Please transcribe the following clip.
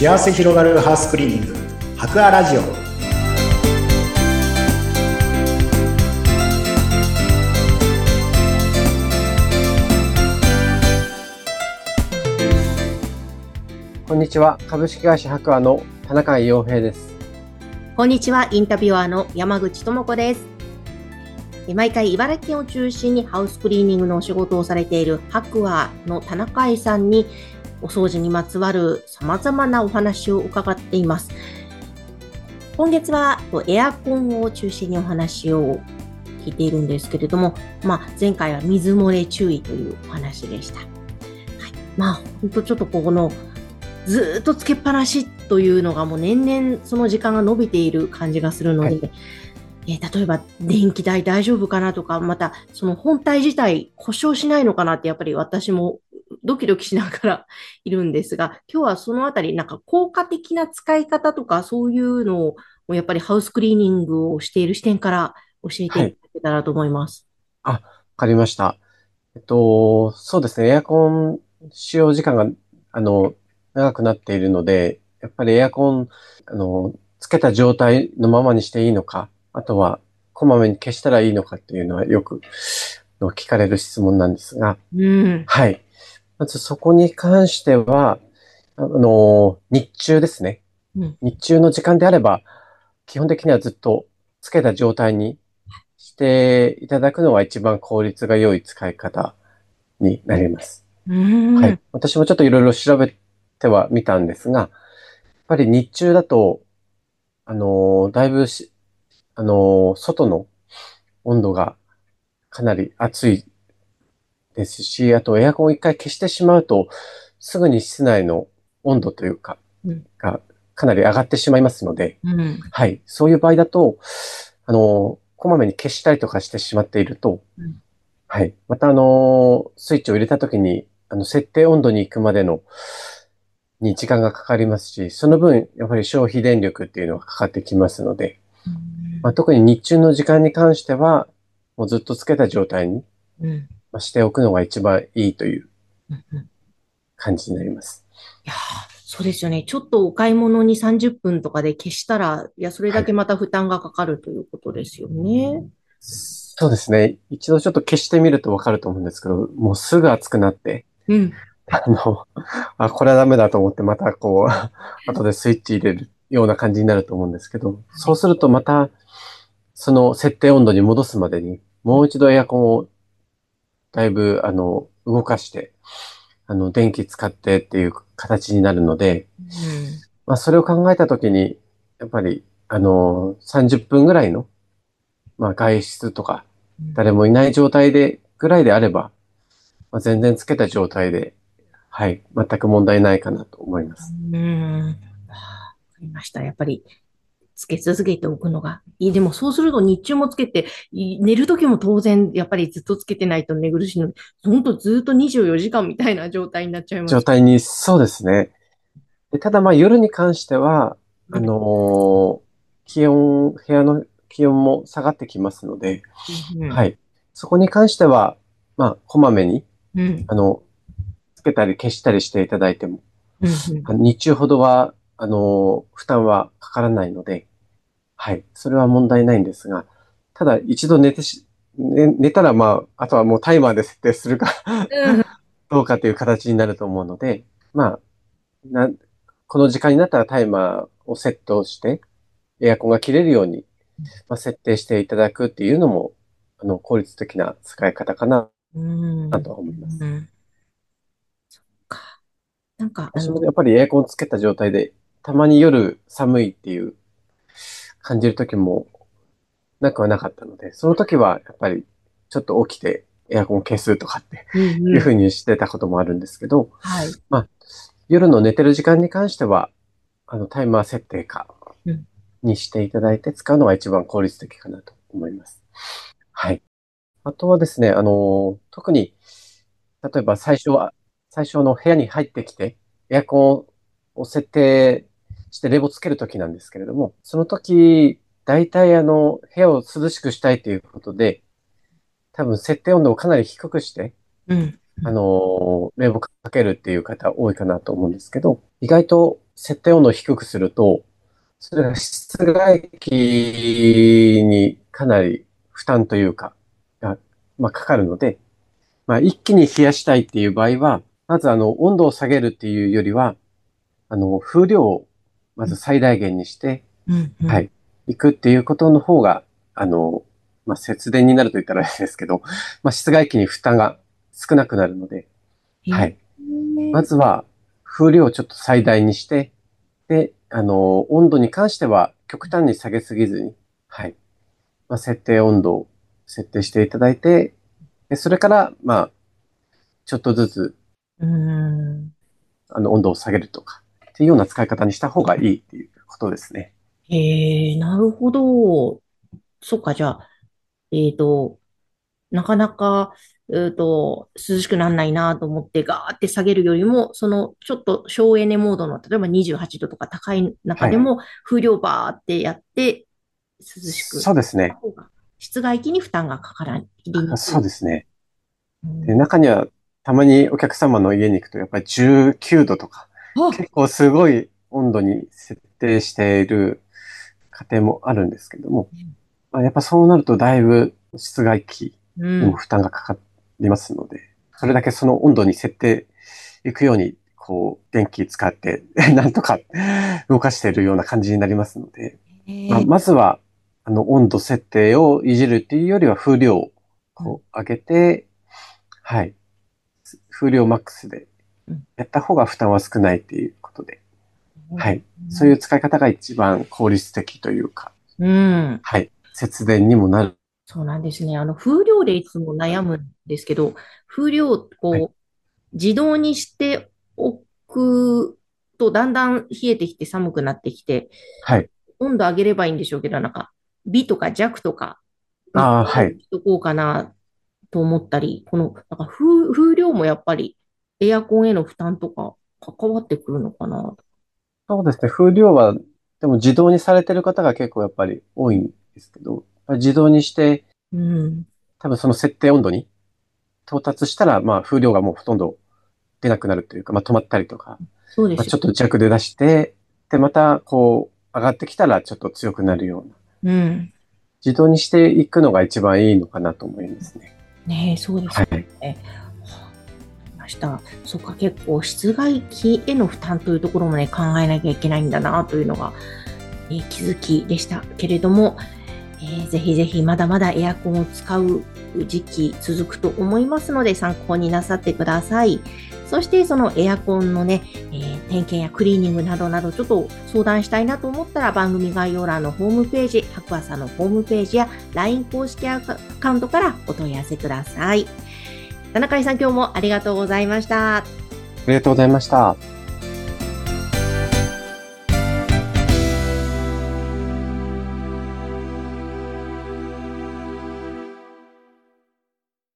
幸せ広がるハウスクリーニング博アラジオ。 こんにちは。株式会社博アの田中洋平です。 こんにちは。インタビュアーの山口智子です。毎回茨城県を中心にハウスクリーニングのお仕事をされている博アの田中愛さんにお掃除にまつわる様々なお話を伺っています。今月はエアコンを中心にお話を聞いているんですけれども、前回は水漏れ注意というお話でした。本当ちょっとこのずっとつけっぱなしというのがもう年々その時間が伸びている感じがするので、例えば電気代大丈夫かなとか、またその本体自体故障しないのかなってやっぱり私もドキドキしながらいるんですが、今日はそのあたり効果的な使い方とかそういうのをやっぱりハウスクリーニングをしている視点から教えていただけたらと思います。 わかりました。そうですね。エアコン使用時間が、長くなっているので、やっぱりエアコン、つけた状態のままにしていいのか、あとは、こまめに消したらいいのかっていうのはよく聞かれる質問なんですが、はい。まずそこに関しては、日中ですね。日中の時間であれば、基本的にはずっとつけた状態にしていただくのが一番効率が良い使い方になります。はい。私もちょっといろいろ調べてはみたんですが、やっぱり日中だと、だいぶ外の温度がかなり暑いですし、あとエアコンを一回消してしまうと、すぐに室内の温度というか、がかなり上がってしまいますので、はい。そういう場合だと、こまめに消したりとかしてしまっていると、はい。またスイッチを入れたときに、設定温度に行くまでに時間がかかりますし、その分、やっぱり消費電力っていうのがかかってきますので、特に日中の時間に関しては、もうずっとつけた状態に、しておくのが一番いいという感じになります。 いやそうですよね。ちょっとお買い物に30分とかで消したら、それだけまた負担がかかるということですよね。 そうですね。一度ちょっと消してみるとわかると思うんですけど、もうすぐ熱くなって、これはダメだと思ってまた後でスイッチ入れるような感じになると思うんですけど、そうするとまた、その設定温度に戻すまでに、もう一度エアコンをだいぶ、動かして、電気使ってっていう形になるので、それを考えたときに、やっぱり、30分ぐらいの、外出とか、誰もいない状態ぐらいであれば、全然つけた状態で、はい、全く問題ないかなと思います。 わかりました。やっぱり、つけ続けておくのがいい。でもそうすると日中もつけて、寝るときも当然、やっぱりずっとつけてないと寝苦しいので、ほんとずっと24時間みたいな状態になっちゃいます。 状態に、そうですね。でただ夜に関しては、部屋の気温も下がってきますので、はい。そこに関しては、こまめに、つけたり消したりしていただいても、日中ほどは、負担はかからないので、はい。それは問題ないんですが、ただ一度寝たらあとはもうタイマーで設定するかどうかという形になると思うので、なこの時間になったらタイマーをセットして、エアコンが切れるように、設定していただくっていうのも、効率的な使い方かな、と思います。 そっか。 私もやっぱりエアコンつけた状態で、たまに夜寒いっていう感じる時もなくはなかったので、その時はやっぱりちょっと起きてエアコン消すとかっていうふうにしてたこともあるんですけど、夜の寝てる時間に関しては、タイマー設定かにしていただいて使うのが一番効率的かなと思います。はい。あとはですね、特に、例えば最初の部屋に入ってきて、エアコンを設定して冷房つけるときなんですけれども、その時、大体部屋を涼しくしたいということで、多分設定温度をかなり低くして、冷房かけるっていう方多いかなと思うんですけど、意外と設定温度を低くすると、それが室外機にかなり負担というか、かかるので、一気に冷やしたいっていう場合は、まず温度を下げるっていうよりは、風量をまず最大限にして、 うんうん。 はい、行くっていうことの方が、節電になると言ったらあれですけど、室外機に負担が少なくなるので、はい。まずは、風量をちょっと最大にして、で、温度に関しては極端に下げすぎずに、はい。設定温度を設定していただいて、でそれから、ちょっとずつ、 うん。 温度を下げるとか、っていうような使い方にした方がいいっていうことですね。 なるほど。そっか、じゃあ、えっと、なかなか、涼しくならないなと思ってガーって下げるよりも、そのちょっと省エネモードの、例えば28度とか高い中はい。 でも風量バーってやって涼しくそうですね。 した方が、室外機に負担がかからりにくい。 そうですね。で、 うん、 中には、たまにお客様の家に行くと、やっぱり19度とか、 あ、 結構すごい温度に設定している家庭もあるんですけども、やっぱそうなるとだいぶ室外機うん、 にも負担がかかりますので、それだけその温度に設定いくように、電気使ってなんとか動かしているような感じになりますので、 えーまずは、温度設定をいじるっていうよりは風量をうん上げて、はい、風量マックスでうんやった方が負担は少ないっていうことで、 うんはい、そういう使い方が一番効率的というか、 うん、 はい、節電にもなる。 そうなんですね。風量でいつも悩むんですけど、風量をはい、 自動にしておくと、だんだん冷えてきて寒くなってきて、 はい、 温度上げればいいんでしょうけど、なんか、微とか弱とかにはい。 しとこうかなと思ったり、なんか風量もやっぱりエアコンへの負担とか関わってくるのかな。 そうですね。風量は、でも自動にされてる方が結構やっぱり多いんですけど、自動にして、 うん。 多分その設定温度に到達したら、風量がもうほとんど出なくなるというか、止まったりとか、 そうですよ。 ちょっと弱で出して、で、また上がってきたらちょっと強くなるような、 うん。 自動にしていくのが一番いいのかなと思いますね。 ねえ、そうですよはい。 ね。はあました。そっか、結構室外機への負担というところもね、考えなきゃいけないんだなというのが、気づきでしたけれども、ぜひぜひまだまだエアコンを使う時期続くと思いますので参考になさってください。そしてそのエアコンのね、点検やクリーニングなどなどちょっと相談したいなと思ったら番組概要欄のホームページ、白亜さんのホームページや LINE 公式アカウントからお問い合わせください。田中さん今日もありがとうございました。 ありがとうございました。